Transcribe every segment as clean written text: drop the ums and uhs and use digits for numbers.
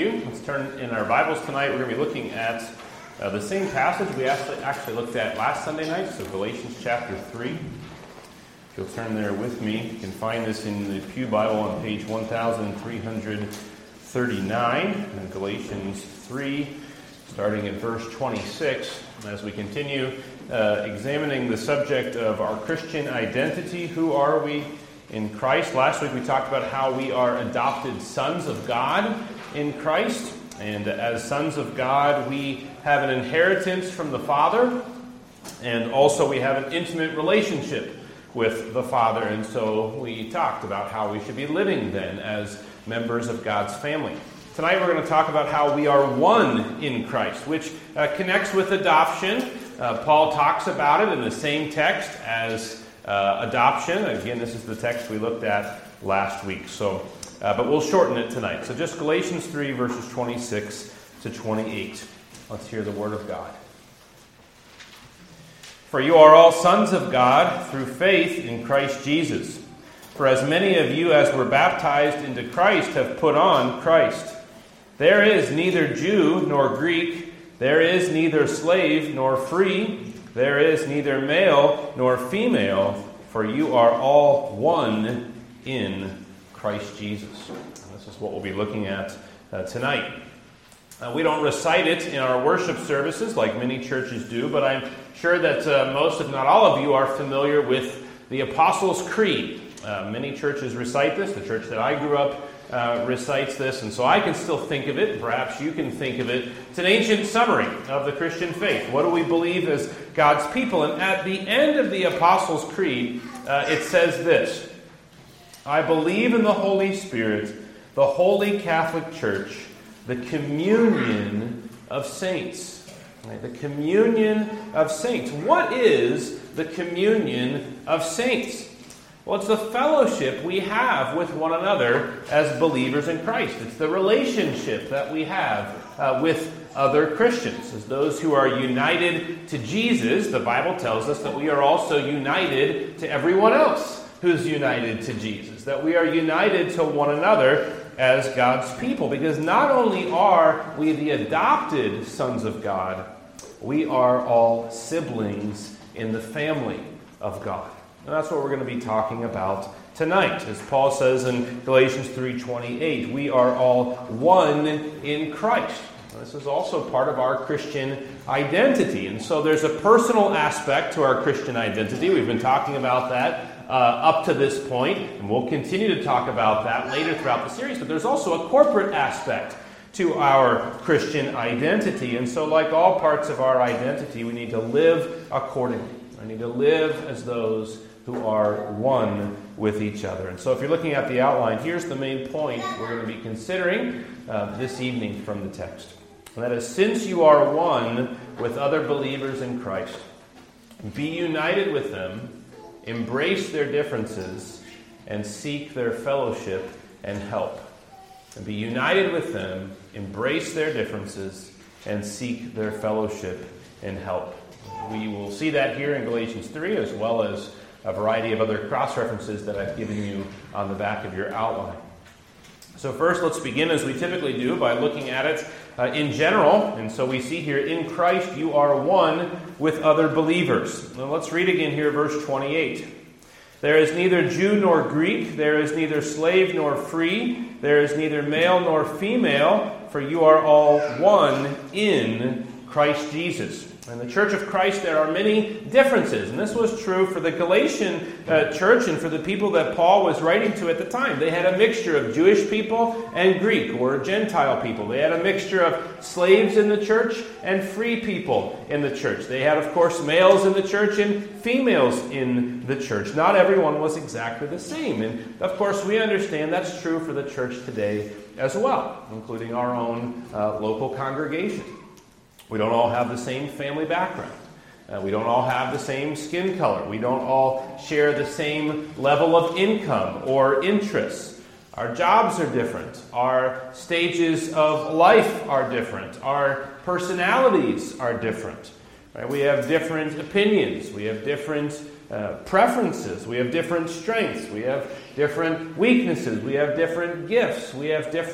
you. Let's turn in our Bibles tonight. We're going to be looking at the same passage we actually looked at last Sunday night, so Galatians chapter 3. If you'll turn there with me, you can find this in the Pew Bible on page 1339, and Galatians 3, starting at verse 26. As we continue examining the subject of our Christian identity, who are we in Christ? Last week we talked about how we are adopted sons of God in Christ. And as sons of God, we have an inheritance from the Father. And also we have an intimate relationship with the Father. And so we talked about how we should be living then as members of God's family. Tonight we're going to talk about how we are one in Christ, which connects with adoption. Paul talks about it in the same text as adoption. Again, this is the text we looked at last week. But we'll shorten it tonight. So just Galatians 3, verses 26 to 28. Let's hear the word of God. For you are all sons of God through faith in Christ Jesus. For as many of you as were baptized into Christ have put on Christ. There is neither Jew nor Greek. There is neither slave nor free. There is neither male nor female, for you are all one in Christ Jesus. And this is what we'll be looking at tonight. We don't recite it in our worship services like many churches do, but I'm sure that most, if not all of you, are familiar with the Apostles' Creed. Many churches recite this. The church that I grew up recites this, and so I can still think of it. Perhaps you can think of it. It's an ancient summary of the Christian faith. What do we believe as God's people? And at the end of the Apostles' Creed, it says this: I believe in the Holy Spirit, the Holy Catholic Church, the communion of saints. Right? The communion of saints. What is the communion of saints? Well, it's the fellowship we have with one another as believers in Christ. It's the relationship that we have with other Christians. As those who are united to Jesus, the Bible tells us that we are also united to everyone else who's united to Jesus. That we are united to one another as God's people. Because not only are we the adopted sons of God, we are all siblings in the family of God. And that's what we're going to be talking about tonight. As Paul says in Galatians 3:28, we are all one in Christ. This is also part of our Christian identity. And so there's a personal aspect to our Christian identity. We've been talking about that up to this point, and we'll continue to talk about that later throughout the series. But there's also a corporate aspect to our Christian identity. And so like all parts of our identity, we need to live accordingly. We need to live as those who are one with each other. And so if you're looking at the outline, here's the main point we're going to be considering this evening from the text. And that is, since you are one with other believers in Christ, be united with them, embrace their differences, and seek their fellowship and help. And be united with them, embrace their differences, and seek their fellowship and help. We will see that here in Galatians 3, as well as a variety of other cross-references that I've given you on the back of your outline. So first, let's begin, as we typically do, by looking at it in general. And so we see here, in Christ you are one with other believers. Now let's read again here, verse 28. There is neither Jew nor Greek, there is neither slave nor free, there is neither male nor female, for you are all one in Christ Jesus. In the Church of Christ, there are many differences. And this was true for the Galatian church and for the people that Paul was writing to at the time. They had a mixture of Jewish people and Greek, or Gentile people. They had a mixture of slaves in the church and free people in the church. They had, of course, males in the church and females in the church. Not everyone was exactly the same. And, of course, we understand that's true for the church today as well, including our own local congregation. We don't all have the same family background. We don't all have the same skin color. We don't all share the same level of income or interests. Our jobs are different. Our stages of life are different. Our personalities are different. Right? We have different opinions. We have different preferences. We have different strengths. We have different weaknesses. We have different gifts. We have different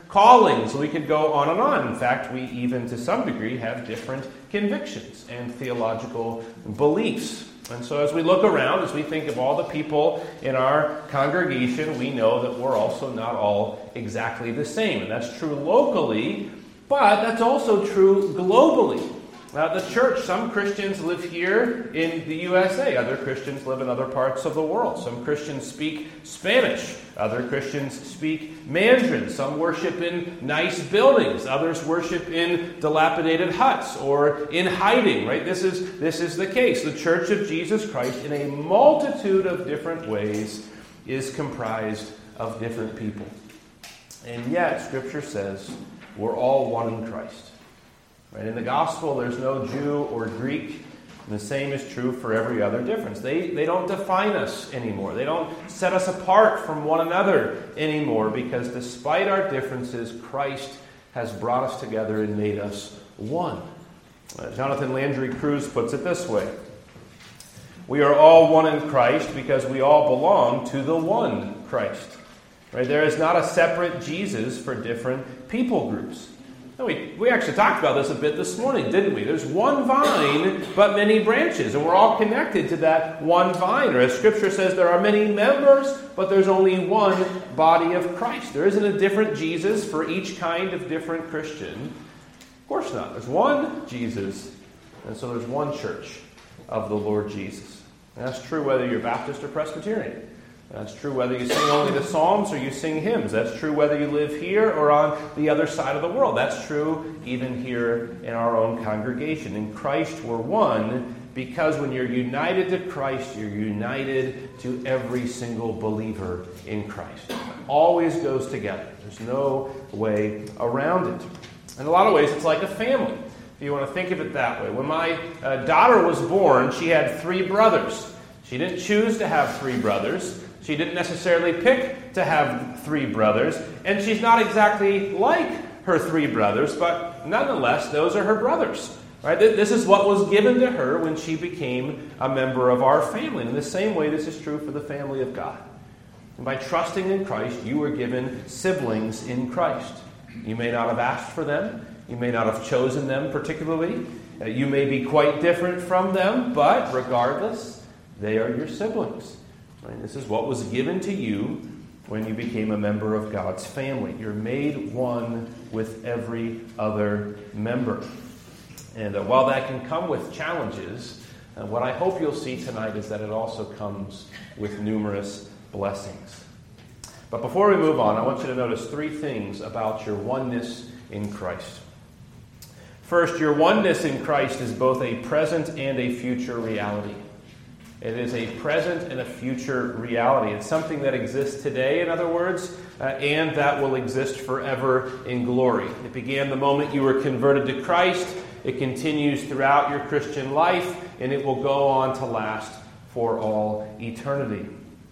callings. We could go on and on. In fact, we even to some degree have different convictions and theological beliefs. And so as we look around, as we think of all the people in our congregation, we know that we're also not all exactly the same. And that's true locally, but that's also true globally. The church, some Christians live here in the USA. Other Christians live in other parts of the world. Some Christians speak Spanish. Other Christians speak Mandarin. Some worship in nice buildings. Others worship in dilapidated huts or in hiding, right? This is the case. The Church of Jesus Christ, in a multitude of different ways, is comprised of different people. And yet, Scripture says we're all one in Christ. Right? In the gospel, there's no Jew or Greek. And the same is true for every other difference. They don't define us anymore. They don't set us apart from one another anymore, because despite our differences, Christ has brought us together and made us one. Jonathan Landry Cruz puts it this way: we are all one in Christ because we all belong to the one Christ. Right? There is not a separate Jesus for different people groups. We actually talked about this a bit this morning, didn't we? There's one vine, but many branches, and we're all connected to that one vine. Or as Scripture says, there are many members, but there's only one body of Christ. There isn't a different Jesus for each kind of different Christian. Of course not. There's one Jesus, and so there's one church of the Lord Jesus. And that's true whether you're Baptist or Presbyterian. That's true whether you sing only the Psalms or you sing hymns. That's true whether you live here or on the other side of the world. That's true even here in our own congregation. In Christ we're one, because when you're united to Christ, you're united to every single believer in Christ. It always goes together. There's no way around it. In a lot of ways, it's like a family, if you want to think of it that way. When my daughter was born, she had 3 brothers. She didn't choose to have 3 brothers. She didn't necessarily pick to have 3 brothers, and she's not exactly like her 3 brothers, but nonetheless, those are her brothers. Right? This is what was given to her when she became a member of our family. And in the same way, this is true for the family of God. And by trusting in Christ, you were given siblings in Christ. You may not have asked for them. You may not have chosen them particularly. You may be quite different from them, but regardless, they are your siblings. Right? This is what was given to you when you became a member of God's family. You're made one with every other member. And while that can come with challenges, what I hope you'll see tonight is that it also comes with numerous blessings. But before we move on, I want you to notice 3 things about your oneness in Christ. First, your oneness in Christ is both a present and a future reality. It is a present and a future reality. It's something that exists today, in other words, and that will exist forever in glory. It began the moment you were converted to Christ. It continues throughout your Christian life, and it will go on to last for all eternity.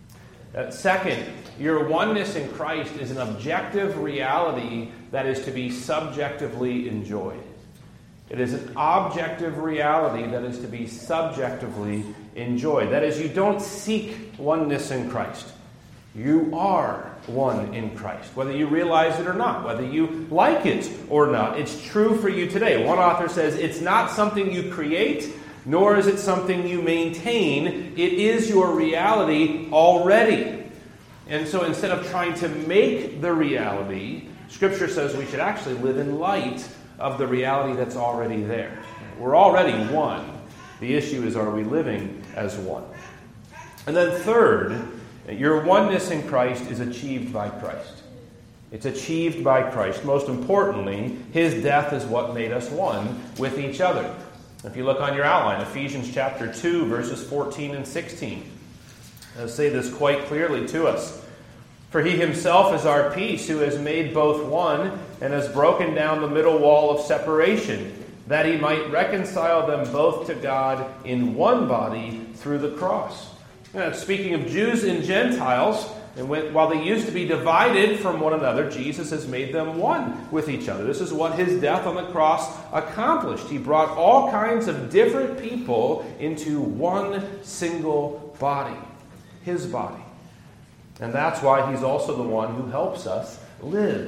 Second, your oneness in Christ is an objective reality that is to be subjectively enjoyed. It is an objective reality that is to be subjectively enjoyed. That is, you don't seek oneness in Christ. You are one in Christ, whether you realize it or not, whether you like it or not. It's true for you today. One author says, it's not something you create, nor is it something you maintain. It is your reality already. And so instead of trying to make the reality, Scripture says we should actually live in light of the reality that's already there. We're already one. The issue is, are we living as one? And then third, your oneness in Christ is achieved by Christ. It's achieved by Christ. Most importantly, His death is what made us one with each other. If you look on your outline, Ephesians chapter 2, verses 14 and 16, say this quite clearly to us. For He Himself is our peace, who has made both one and has broken down the middle wall of separation, that He might reconcile them both to God in one body through the cross. Speaking of Jews and Gentiles, and while they used to be divided from one another, Jesus has made them one with each other. This is what His death on the cross accomplished. He brought all kinds of different people into one single body, His body. And that's why He's also the one who helps us live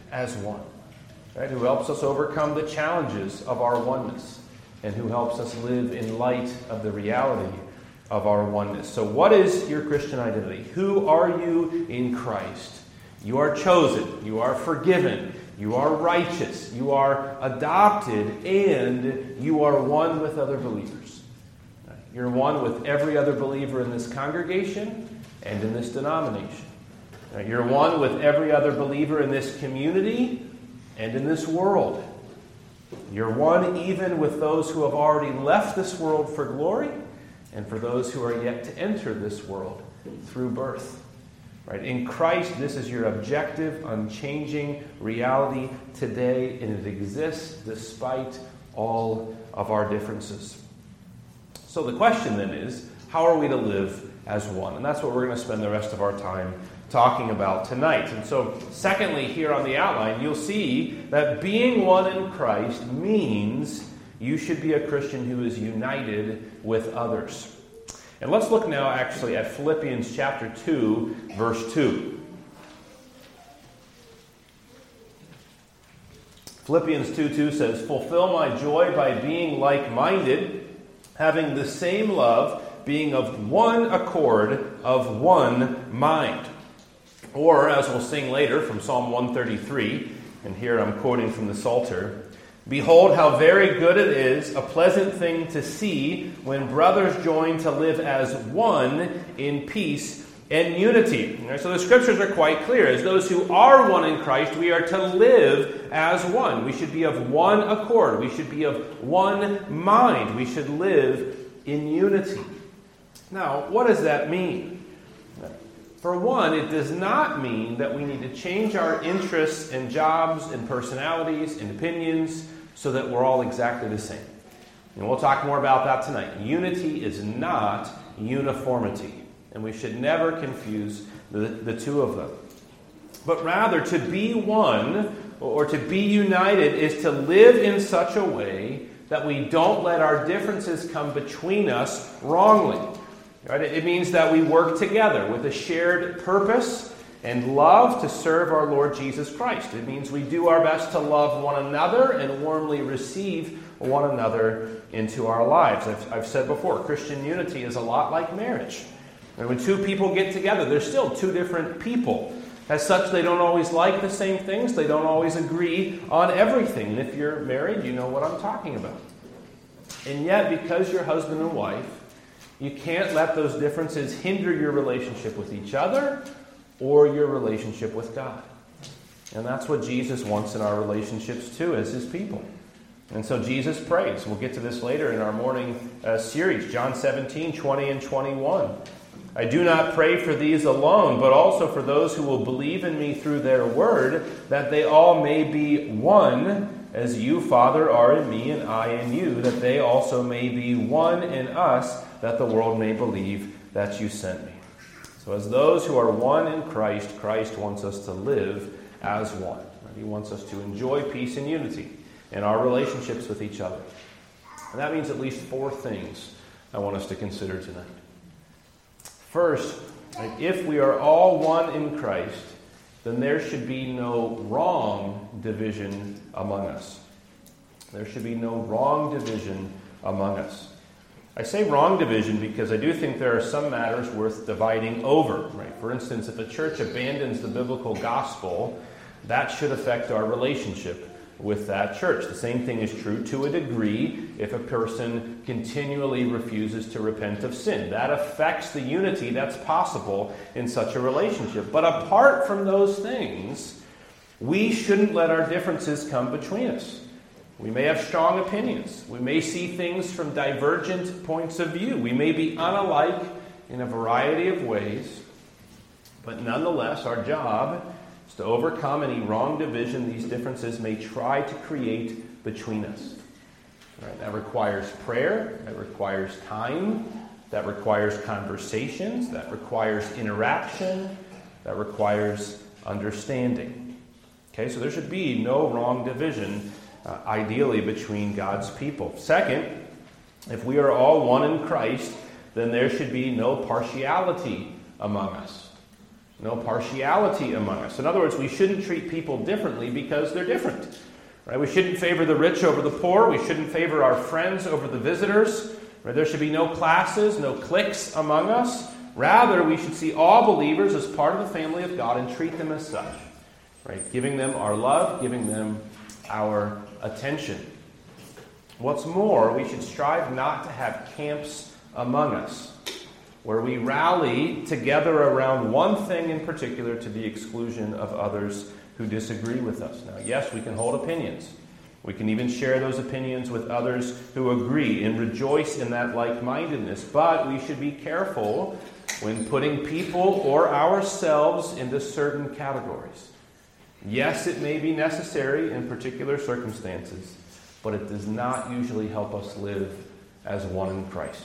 as one. Right? Who helps us overcome the challenges of our oneness, and who helps us live in light of the reality of our oneness. So what is your Christian identity? Who are you in Christ? You are chosen. You are forgiven. You are righteous. You are adopted. And you are one with other believers. You're one with every other believer in this congregation and in this denomination. You're one with every other believer in this community and in this world. You're one even with those who have already left this world for glory and for those who are yet to enter this world through birth. Right? In Christ, this is your objective, unchanging reality today, and it exists despite all of our differences. So the question then is, how are we to live as one? And that's what we're going to spend the rest of our time talking about tonight. And so, secondly, here on the outline, you'll see that being one in Christ means you should be a Christian who is united with others. And let's look now actually at Philippians chapter 2, verse 2. Philippians 2:2 says, "Fulfill my joy by being like-minded, having the same love, being of one accord, of one mind." Or, as we'll sing later from Psalm 133, and here I'm quoting from the Psalter, "Behold how very good it is, a pleasant thing to see, when brothers join to live as one in peace and unity." Right, so the scriptures are quite clear. As those who are one in Christ, we are to live as one. We should be of one accord. We should be of one mind. We should live in unity. Now, what does that mean? For one, it does not mean that we need to change our interests and jobs and personalities and opinions so that we're all exactly the same. And we'll talk more about that tonight. Unity is not uniformity, and we should never confuse the two of them. But rather, to be one or to be united is to live in such a way that we don't let our differences come between us wrongly. Right? It means that we work together with a shared purpose and love to serve our Lord Jesus Christ. It means we do our best to love one another and warmly receive one another into our lives. I've said before, Christian unity is a lot like marriage. And when two people get together, they're still two different people. As such, they don't always like the same things. They don't always agree on everything. And if you're married, you know what I'm talking about. And yet, because you're husband and wife, you can't let those differences hinder your relationship with each other or your relationship with God. And that's what Jesus wants in our relationships too, as his people. And so Jesus prays. We'll get to this later in our morning series, John 17, 20 and 21. "I do not pray for these alone, but also for those who will believe in me through their word, that they all may be one, as you, Father, are in me and I in you, that they also may be one in us, that the world may believe that you sent me." So as those who are one in Christ, Christ wants us to live as one. He wants us to enjoy peace and unity in our relationships with each other. And that means at least four things I want us to consider tonight. First, if we are all one in Christ, then there should be no wrong division among us. There should be no wrong division among us. I say wrong division because I do think there are some matters worth dividing over. Right? For instance, if a church abandons the biblical gospel, that should affect our relationship with that church. The same thing is true to a degree if a person continually refuses to repent of sin. That affects the unity that's possible in such a relationship. But apart from those things, we shouldn't let our differences come between us. We may have strong opinions. We may see things from divergent points of view. We may be unalike in a variety of ways. But nonetheless, our job is to overcome any wrong division these differences may try to create between us. Right? That requires prayer. That requires time. That requires conversations. That requires interaction. That requires understanding. Okay, so there should be no wrong division ideally between God's people. Second, if we are all one in Christ, then there should be no partiality among us. no partiality among us. In other words, we shouldn't treat people differently because they're different. Right? We shouldn't favor the rich over the poor. We shouldn't favor our friends over the visitors. Right? There should be no classes, no cliques among us. Rather, we should see all believers as part of the family of God and treat them as such. Right? Giving them our love, giving them our attention. What's more, we should strive not to have camps among us, where we rally together around one thing in particular to the exclusion of others who disagree with us. Now, yes, we can hold opinions. We can even share those opinions with others who agree and rejoice in that like-mindedness. But we should be careful when putting people or ourselves into certain categories. Yes, it may be necessary in particular circumstances, but it does not usually help us live as one in Christ.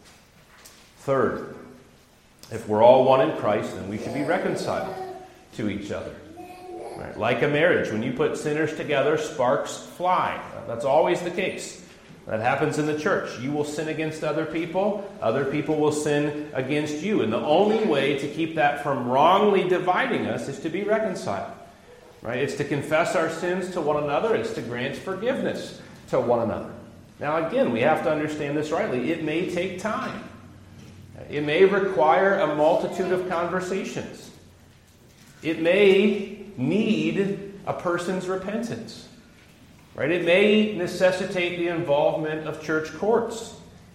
Third, if we're all one in Christ, then we should be reconciled to each other. Right? Like a marriage, when you put sinners together, sparks fly. That's always the case. That happens in the church. You will sin against other people will sin against you. And the only way to keep that from wrongly dividing us is to be reconciled. Right? It's to confess our sins to one another. It's to grant forgiveness to one another. Now again, we have to understand this rightly. It may take time. It may require a multitude of conversations. It may need a person's repentance. Right? It may necessitate the involvement of church courts.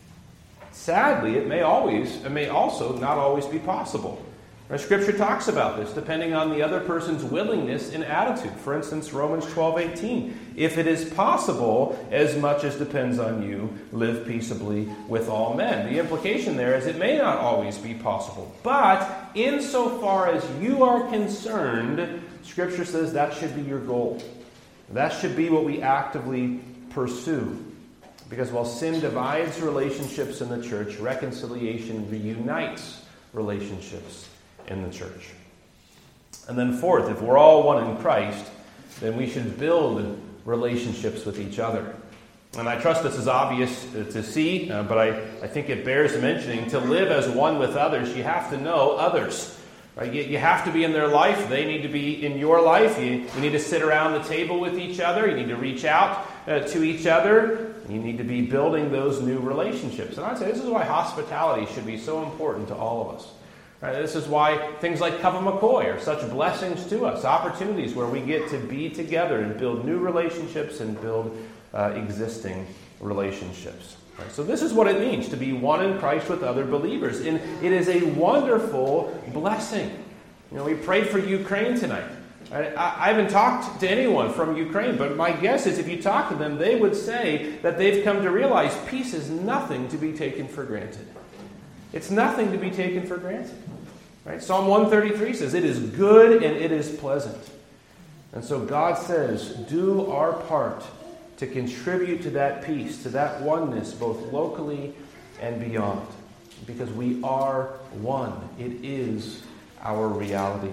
Sadly, it may also not always be possible. Right? Scripture talks about this depending on the other person's willingness and attitude. For instance, Romans 12:18. If it is possible, as much as depends on you, live peaceably with all men. The implication there is it may not always be possible. But insofar as you are concerned, Scripture says that should be your goal. That should be what we actively pursue. Because while sin divides relationships in the church, reconciliation reunites relationships in the church. And then fourth, if we're all one in Christ, then we should build relationships with each other. And I trust this is obvious to see, but I think it bears mentioning. To live as one with others, you have to know others. Right? You have to be in their life. They need to be in your life. You need to sit around the table with each other. You need to reach out to each other. You need to be building those new relationships. And I'd say this is why hospitality should be so important to all of us. Right? This is why things like Cup of McCoy are such blessings to us. Opportunities where we get to be together and build new relationships and build existing relationships. Right? So this is what it means to be one in Christ with other believers. And it is a wonderful blessing. You know, we prayed for Ukraine tonight. I haven't talked to anyone from Ukraine, but my guess is if you talk to them, they would say that they've come to realize peace is nothing to be taken for granted. It's nothing to be taken for granted. Right? Psalm 133 says, it is good and it is pleasant. And so God says, do our part to contribute to that peace, to that oneness, both locally and beyond. Because we are one. It is our reality.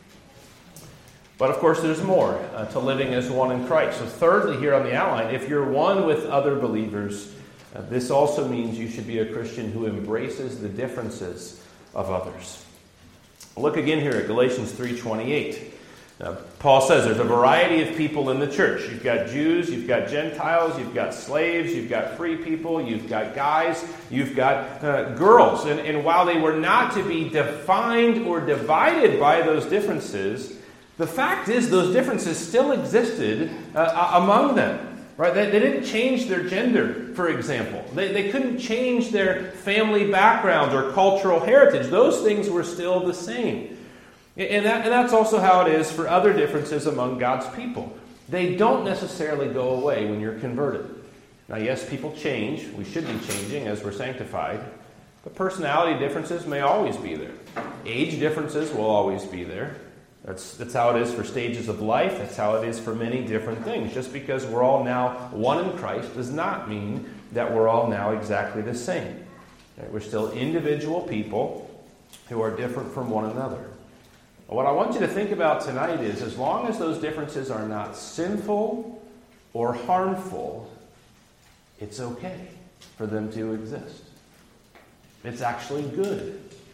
But of course, there's more to living as one in Christ. So thirdly, here on the outline, if you're one with other believers, this also means you should be a Christian who embraces the differences of others. Look again here at Galatians 3:28. Paul says there's a variety of people in the church. You've got Jews, you've got Gentiles, you've got slaves, you've got free people, you've got guys, you've got girls. And while they were not to be defined or divided by those differences, the fact is those differences still existed among them. Right? They didn't change their gender, for example. They couldn't change their family background or cultural heritage. Those things were still the same. And that's also how it is for other differences among God's people. They don't necessarily go away when you're converted. Now, yes, people change. We should be changing as we're sanctified. But personality differences may always be there. Age differences will always be there. That's how it is for stages of life. That's how it is for many different things. Just because we're all now one in Christ does not mean that we're all now exactly the same. Right? We're still individual people who are different from one another. What I want you to think about tonight is, as long as those differences are not sinful or harmful, it's okay for them to exist. It's actually good for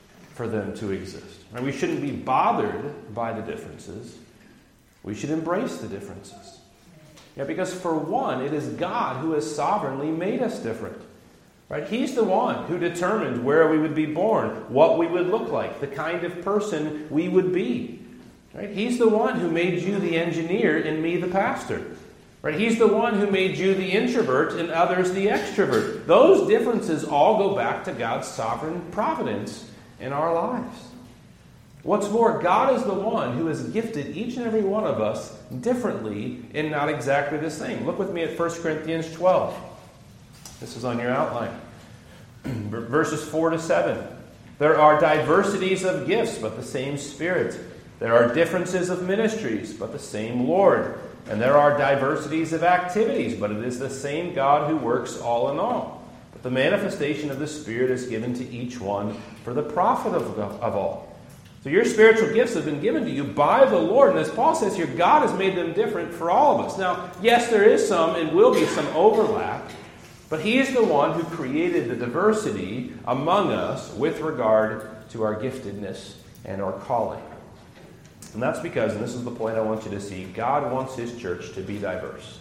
for them to exist. And we shouldn't be bothered by the differences. We should embrace the differences. Yeah, because for one, it is God who has sovereignly made us different. Right? He's the one who determined where we would be born, what we would look like, the kind of person we would be. Right? He's the one who made you the engineer and me the pastor. Right? He's the one who made you the introvert and others the extrovert. Those differences all go back to God's sovereign providence in our lives. What's more, God is the one who has gifted each and every one of us differently and not exactly the same. Look with me at 1 Corinthians 12. This is on your outline. Verses 4 to 7. There are diversities of gifts, but the same Spirit. There are differences of ministries, but the same Lord. And there are diversities of activities, but it is the same God who works all in all. But the manifestation of the Spirit is given to each one for the profit of all. So your spiritual gifts have been given to you by the Lord. And as Paul says here, God has made them different for all of us. Now, yes, there is some and will be some overlap. But He is the one who created the diversity among us with regard to our giftedness and our calling. And that's because, and this is the point I want you to see, God wants His church to be diverse.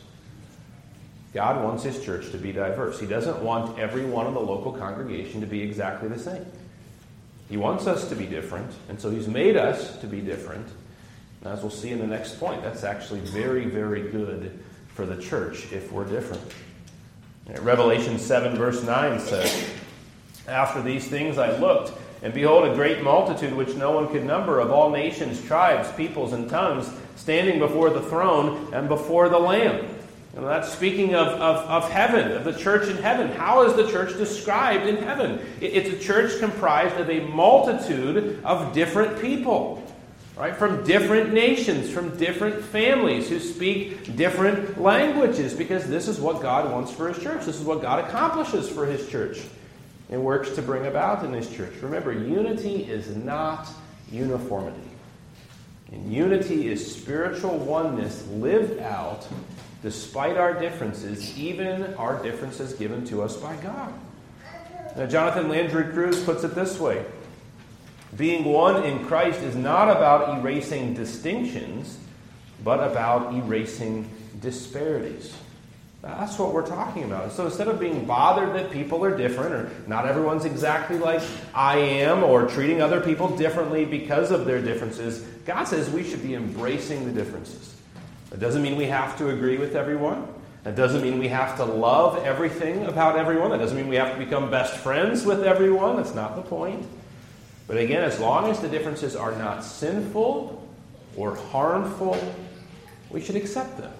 God wants His church to be diverse. He doesn't want everyone in the local congregation to be exactly the same. He wants us to be different, and so He's made us to be different. And as we'll see in the next point, that's actually very, very good for the church if we're different. Revelation 7 verse 9 says, After these things I looked, and behold, a great multitude which no one could number, of all nations, tribes, peoples, and tongues, standing before the throne and before the Lamb. And that's speaking of heaven, of the church in heaven. How is the church described in heaven? It's a church comprised of a multitude of different people, right? From different nations, from different families who speak different languages, because this is what God wants for His church. This is what God accomplishes for His church and works to bring about in His church. Remember, unity is not uniformity. And unity is spiritual oneness lived out despite our differences, even our differences given to us by God. Now, Jonathan Landry Cruz puts it this way: being one in Christ is not about erasing distinctions, but about erasing disparities. That's what we're talking about. So instead of being bothered that people are different, or not everyone's exactly like I am, or treating other people differently because of their differences, God says we should be embracing the differences. That doesn't mean we have to agree with everyone. That doesn't mean we have to love everything about everyone. That doesn't mean we have to become best friends with everyone. That's not the point. But again, as long as the differences are not sinful or harmful, we should accept them.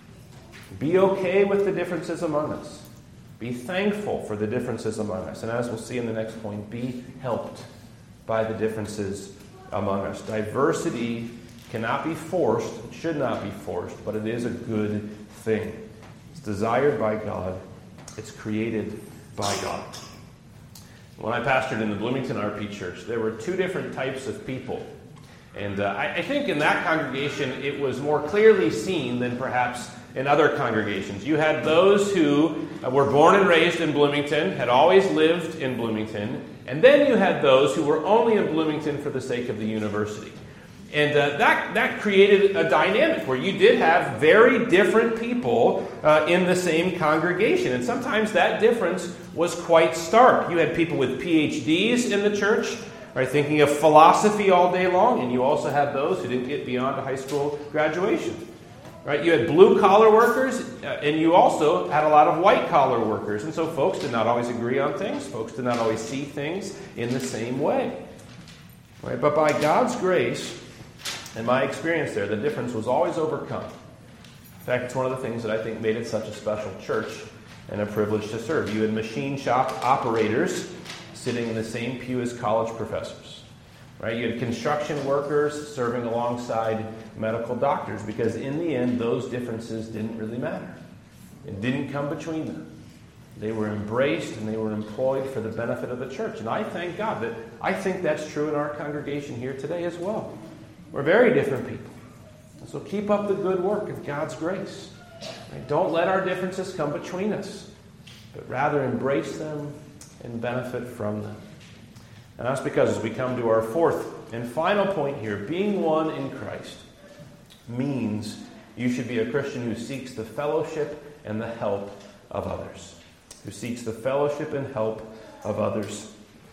Be okay with the differences among us. Be thankful for the differences among us. And as we'll see in the next point, be helped by the differences among us. Diversity cannot be forced, it should not be forced, but it is a good thing. It's desired by God. It's created by God. When I pastored in the Bloomington RP Church, there were two different types of people. And I think in that congregation it was more clearly seen than perhaps in other congregations. You had those who were born and raised in Bloomington, had always lived in Bloomington, and then you had those who were only in Bloomington for the sake of the university. And that created a dynamic where you did have very different people in the same congregation. And sometimes that difference was quite stark. You had people with PhDs in the church, right, thinking of philosophy all day long. And you also had those who didn't get beyond a high school graduation. Right? You had blue-collar workers, and you also had a lot of white-collar workers. And so folks did not always agree on things. Folks did not always see things in the same way. Right? But by God's grace, in my experience there, the difference was always overcome. In fact, it's one of the things that I think made it such a special church and a privilege to serve. You had machine shop operators sitting in the same pew as college professors. Right? You had construction workers serving alongside medical doctors, because in the end, those differences didn't really matter. It didn't come between them. They were embraced and they were employed for the benefit of the church. And I thank God that I think that's true in our congregation here today as well. We're very different people. So keep up the good work of God's grace. Right? Don't let our differences come between us, but rather embrace them and benefit from them. And that's because as we come to our fourth and final point here, being one in Christ means you should be a Christian who seeks the fellowship and the help of others. Who seeks the fellowship and help of others.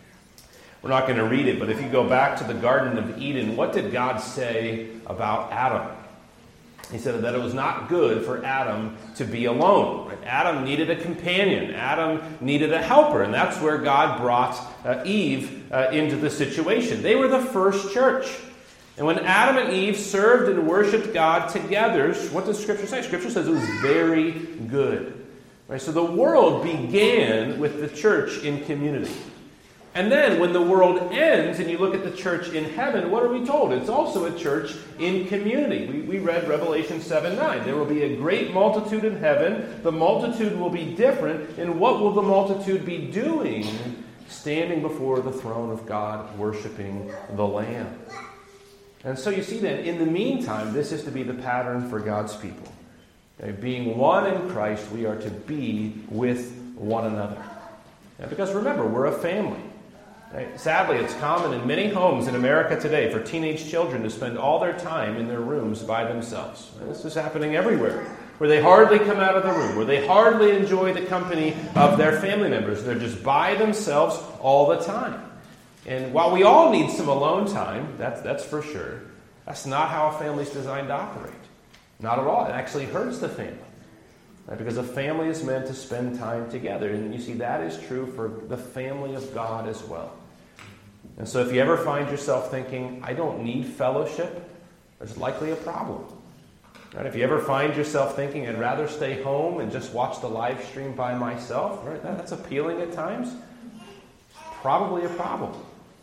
We're not going to read it, but if you go back to the Garden of Eden, what did God say about Adam? He said that it was not good for Adam to be alone. Right? Adam needed a companion. Adam needed a helper, and that's where God brought Eve into the situation. They were the first church. And when Adam and Eve served and worshipped God together, what does Scripture say? Scripture says it was very good. Right? So the world began with the church in community. And then when the world ends and you look at the church in heaven, what are we told? It's also a church in community. We read Revelation 7:9. There will be a great multitude in heaven. The multitude will be different. And what will the multitude be doing? Standing before the throne of God, worshiping the Lamb. And so you see then, in the meantime, this is to be the pattern for God's people. Okay, being one in Christ, we are to be with one another. And because remember, we're a family. Right? Sadly, it's common in many homes in America today for teenage children to spend all their time in their rooms by themselves. And this is happening everywhere, where they hardly come out of the room, where they hardly enjoy the company of their family members. They're just by themselves all the time. And while we all need some alone time, that's for sure, that's not how a family's designed to operate. Not at all. It actually hurts the family. Right? Because a family is meant to spend time together. And you see, that is true for the family of God as well. And so if you ever find yourself thinking, I don't need fellowship, there's likely a problem. Right? If you ever find yourself thinking, I'd rather stay home and just watch the live stream by myself, right? That's appealing at times. Probably a problem.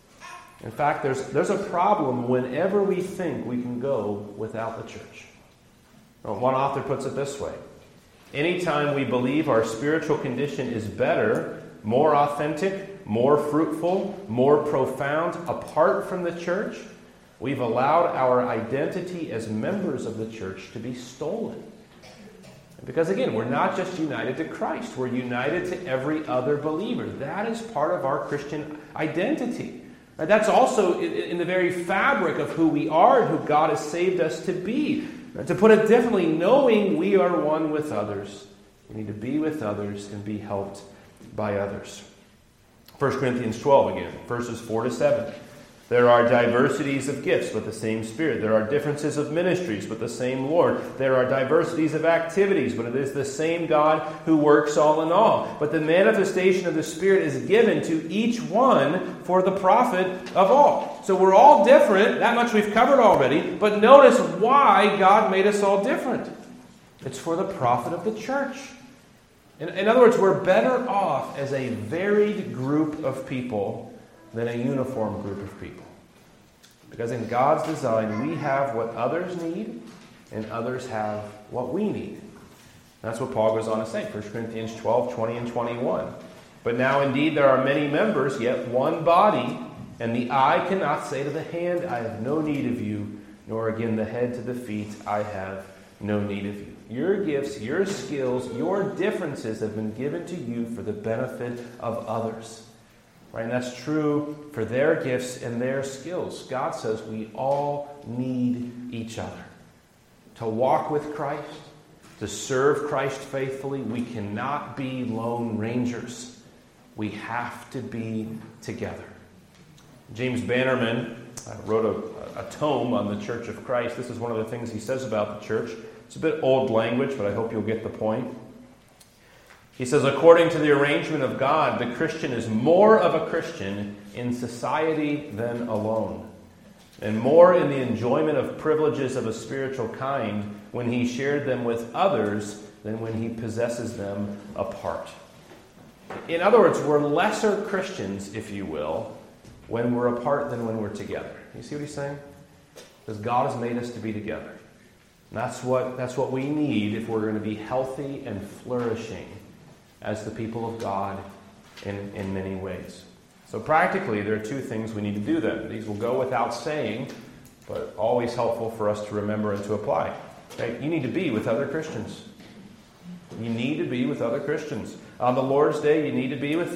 In fact, there's a problem whenever we think we can go without the church. Well, one author puts it this way. Anytime we believe our spiritual condition is better, more authentic, more fruitful, more profound apart from the church, we've allowed our identity as members of the church to be stolen. Because again, we're not just united to Christ, we're united to every other believer. That is part of our Christian identity. That's also in the very fabric of who we are and who God has saved us to be. To put it differently, knowing we are one with others, we need to be with others and be helped by others. 1 Corinthians 12 again, verses 4 to 7. There are diversities of gifts, but the same Spirit. There are differences of ministries, but the same Lord. There are diversities of activities, but it is the same God who works all in all. But the manifestation of the Spirit is given to each one for the profit of all. So we're all different. That much we've covered already. But notice why God made us all different. It's for the profit of the church. In other words, we're better off as a varied group of people than a uniform group of people. Because in God's design, we have what others need, and others have what we need. That's what Paul goes on to say, 1 Corinthians 12, 20 and 21. But now indeed there are many members, yet one body, and the eye cannot say to the hand, I have no need of you, nor again the head to the feet, I have no need of you. Your gifts, your skills, your differences have been given to you for the benefit of others. Right? And that's true for their gifts and their skills. God says we all need each other. To walk with Christ, to serve Christ faithfully, we cannot be lone rangers. We have to be together. James Bannerman wrote a tome on the Church of Christ. This is one of the things he says about the church. It's a bit old language, but I hope you'll get the point. He says, according to the arrangement of God, the Christian is more of a Christian in society than alone, and more in the enjoyment of privileges of a spiritual kind when he shared them with others than when he possesses them apart. In other words, we're lesser Christians, if you will, when we're apart than when we're together. You see what he's saying? Because God has made us to be together. And that's what we need if we're going to be healthy and flourishing as the people of God in many ways. So practically, there are two things we need to do then. These will go without saying, but always helpful for us to remember and to apply. Right? You need to be with other Christians. You need to be with other Christians. On the Lord's Day, you need to be with them.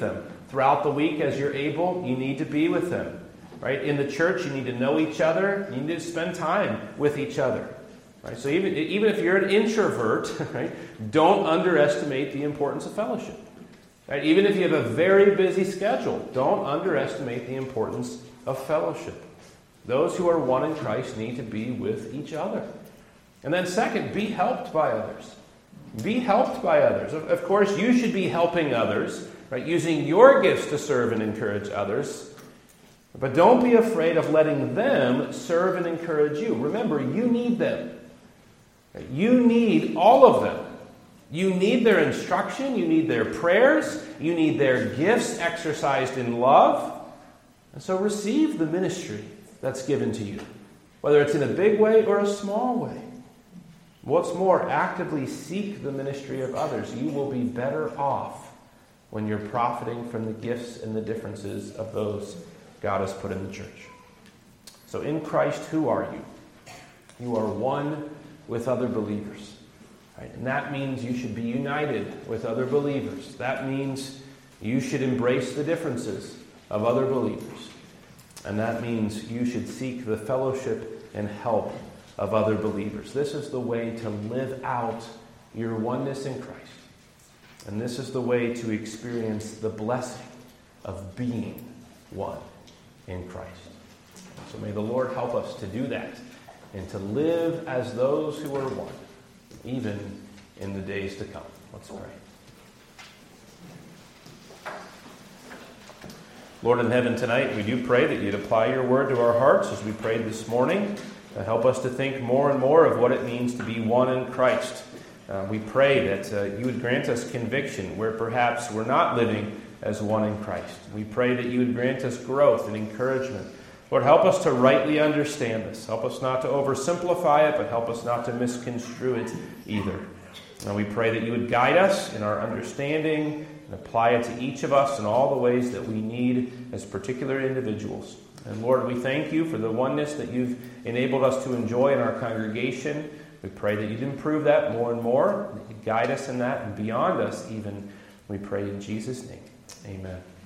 Throughout the week, as you're able, you need to be with them. Right? In the church, you need to know each other. You need to spend time with each other. Right? So even if you're an introvert, right, don't underestimate the importance of fellowship. Right? Even if you have a very busy schedule, don't underestimate the importance of fellowship. Those who are one in Christ need to be with each other. And then second, be helped by others. Be helped by others. Of course, you should be helping others, right, using your gifts to serve and encourage others. But don't be afraid of letting them serve and encourage you. Remember, you need them. You need all of them. You need their instruction. You need their prayers. You need their gifts exercised in love. And so receive the ministry that's given to you, whether it's in a big way or a small way. What's more, actively seek the ministry of others. You will be better off when you're profiting from the gifts and the differences of those God has put in the church. So in Christ, who are you? You are one with other believers. Right? And that means you should be united with other believers. That means you should embrace the differences of other believers. And that means you should seek the fellowship and help of other believers. This is the way to live out your oneness in Christ. And this is the way to experience the blessing of being one in Christ. So may the Lord help us to do that and to live as those who are one, even in the days to come. Let's pray. Lord in heaven, tonight we do pray that you'd apply your word to our hearts as we prayed this morning. Help us to think more and more of what it means to be one in Christ. We pray that you would grant us conviction where perhaps we're not living as one in Christ. We pray that you would grant us growth and encouragement. Lord, help us to rightly understand this. Help us not to oversimplify it, but help us not to misconstrue it either. And we pray that you would guide us in our understanding and apply it to each of us in all the ways that we need as particular individuals. And Lord, we thank you for the oneness that you've enabled us to enjoy in our congregation. We pray that you'd improve that more and more, that you'd guide us in that and beyond us even. We pray in Jesus' name. Amen.